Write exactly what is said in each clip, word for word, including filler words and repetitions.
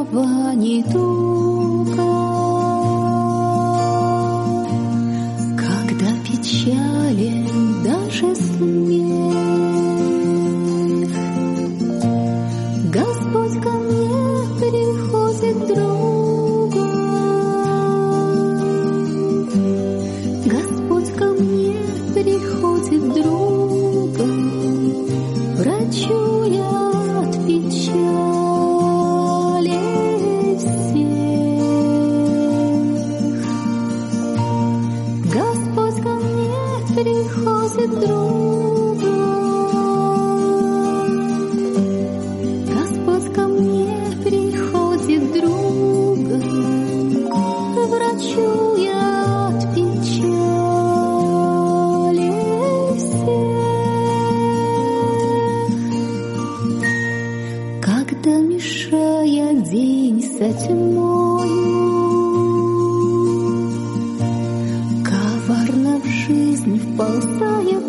одного недуга. Когда печален даже смех, Господь ко мне приходит другом. Господь ко мне приходит другом, врачу я от печали всех. Господь ко мне приходит другом. Господь ко мне приходит другом, врачу я от печали всех. Когда мешает день со тьмою, коварно в жизнь вползает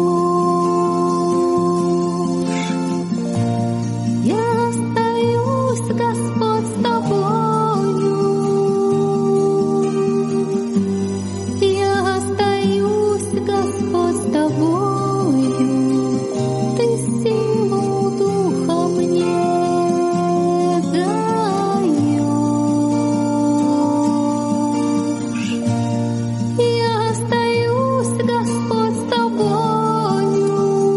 ложь, я остаюсь, Господь, с тобою. Я остаюсь, Господь, с тобою. Ты силу духа мне даешь. Я остаюсь, Господь, с тобою.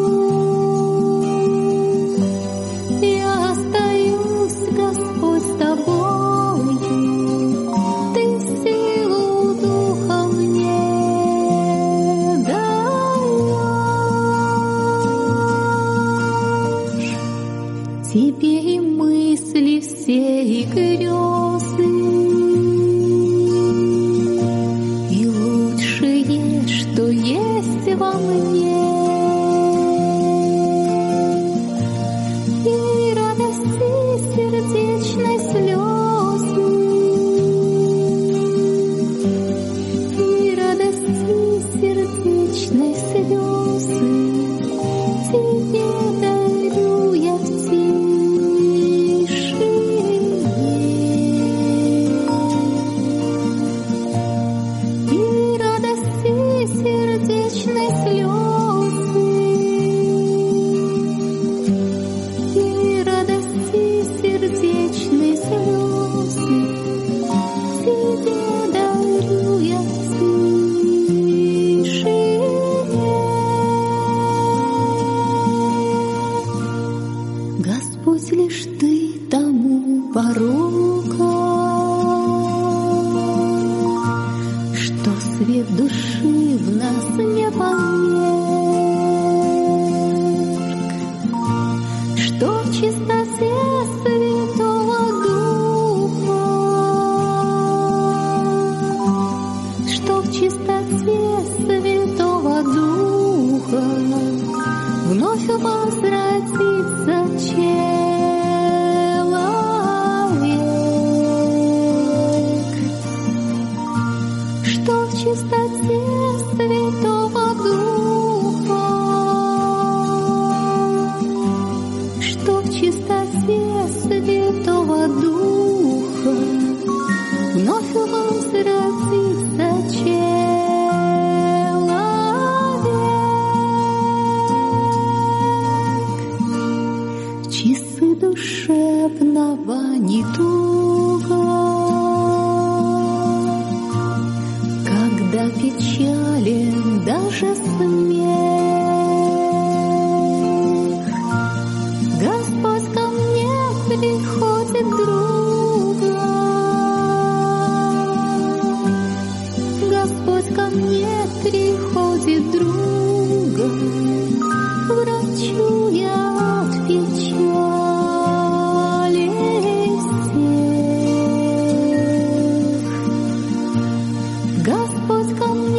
Я остаюсь, Господь, с тобою. Ты силу духа мне даешь. Тебе и мысли все, и грезы, и лучшее, что есть во мне, и радости сердечной слезы, и радости сердечной слезы тебе дарю я в тишине. И радости сердечной слезы, и радости сердечной слезы тебе дарю я в тишине. Господь, лишь ты тому порога, что свет души в нас не померк, что в чистоте Святого Духа, что в чистоте Святого Духа вновь возвратится человек, что в чистоте Святого Духа, что в чистоте Святого Духа вновь возвратится человек. В часы душевного недуга, когда печален даже смех, Господь ко мне приходит другом. Господь ко мне приходит другом, врачу я от печали всех. Господь ко мне